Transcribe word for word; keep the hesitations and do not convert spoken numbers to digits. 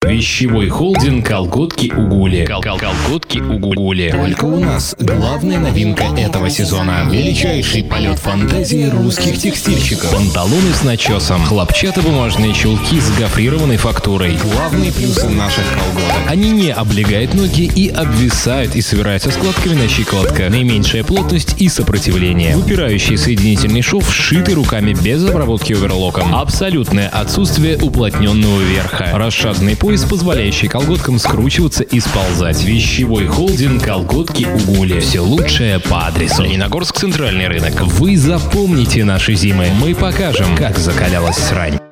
Вещевой холдинг «Колготки Угули». Кол -кол Колготки Угули. Только у нас главная новинка этого сезона. Величайший полет фантазии русских текстильщиков. Панталоны с начесом, хлопчатобумажные чулки с гофрированной фактурой. Главные плюсы наших колготок. Они не облегают ноги и обвисают и собираются складками на щиколотках. Наименьшая плотность и сопротивление. Выпирающий соединительный шов, сшитый руками без обработки оверлоком. Абсолютное отсутствие уплотненного верха. Расшатанный пояс, позволяющий колготкам скручиваться и сползать. Вещевой холдинг «Колготки Угули». Все лучшее по адресу Лениногорск, центральный рынок. Вы запомните наши зимы. Мы покажем, как закалялась срань.